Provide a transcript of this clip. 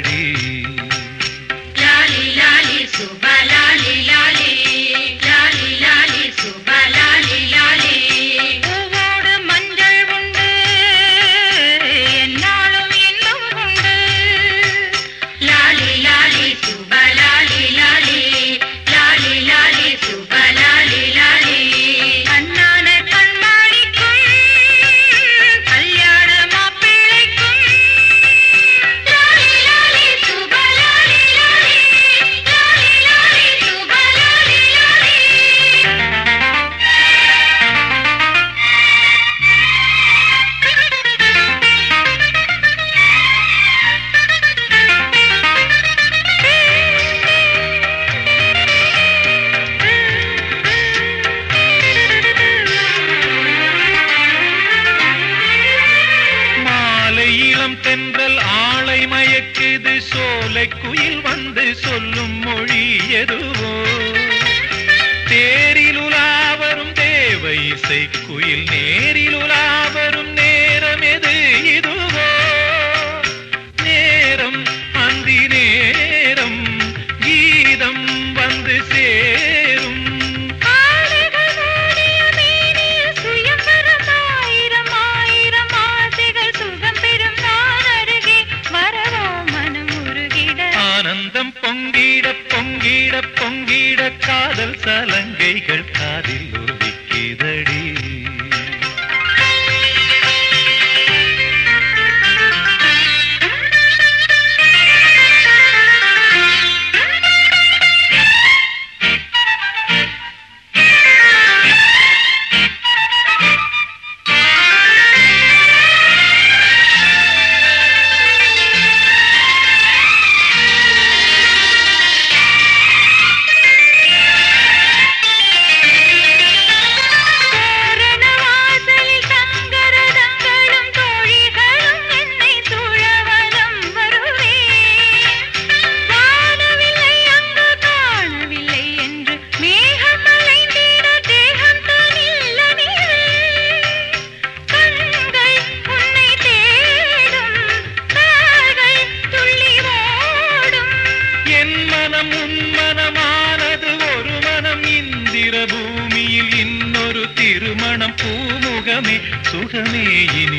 நிற்கிதடி. லாலி லாலி சுபா லாலி லாலி லாலி லாலி சுபா லாலி லாலி. பூவோடு மஞ்சள் உண்டு என்னாலும் இன்னும் உண்டு. லாலி லாலி சுபா லாலி லாலி லாலி லாலி சுபா லாலி லாலி. கண்ணான கண்மாணிக்கும் கல்யாண மாப்பிள்ளைக்கும். லாலி லாலி சுபா லாலி லாலி லாலி லாலி சுபா லாலி லாலி. மாலை இளம் தென்றல் ஆளை மயக்குது, சோலை குயில் வந்து சொல்லும் மொழி எதுவோ. தேரில் உலாவரும் தேவ இசை குயில் நேரில் உலாவரும் நேரம் எது இதுவோ. நேரம் அந்தி நேரம் கீதம் வந்து சேரும். ஆடைகள் மூடிய மேனியில் சுயம்பரம் ஆயிரம் ஆயிரம் ஆசைகள் சுகம் பெறும் நான் அருகே வரவோ மனம் உருகிட. ஆனந்தம் பொங்கிட பொங்கிட பொங்கிட காதல் சலங்கைகள் காதில் ஒலிக்குதடி. தோரண வாசலில் தங்கரதங்களும் தோழிகளும் என்னை சூழவலம் வருவே. வானவில்லை அங்கு காணவில்லை என்று மேகம் அலைந்திட தேகம் தனில்ல நீவே. கண்கள் உன்னை தேடும் கால்கள் துள்ளி ஓடும். என் மனம் உன் மனமானது ஒரு மனம். இந்திர பூமியில் இன்னொரு திருமணம் பூமுகமே சுகமே இனி